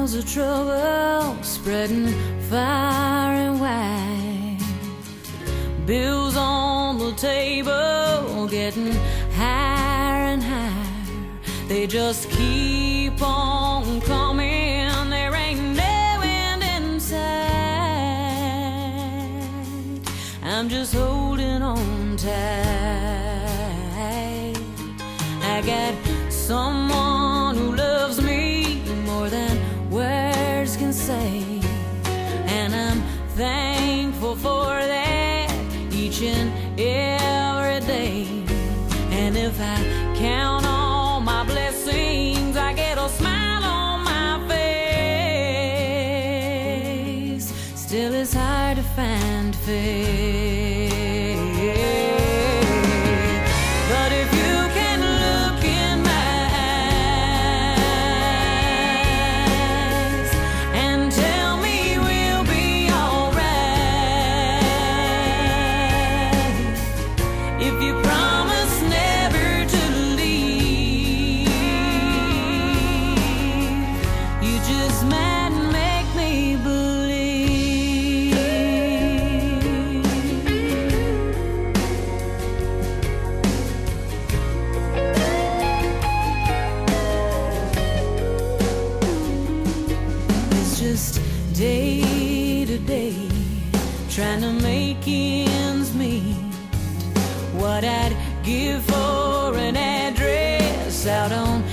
clouds of trouble spreading far and wide. Bills on the table getting higher and higher. They just keep on coming. There ain't no end in sight. I'm just holding on tight. I got someone who loves me more than words can say, and I'm thankful for that each and every day. And if I count all my blessings, I get a smile on my face. Still it's hard to find faith. But if you can look in my eyes and tell me we'll be alright, if you promise never to leave, you just might make me believe. It's just day to day, trying to make ends meet. What I'd give for an address out on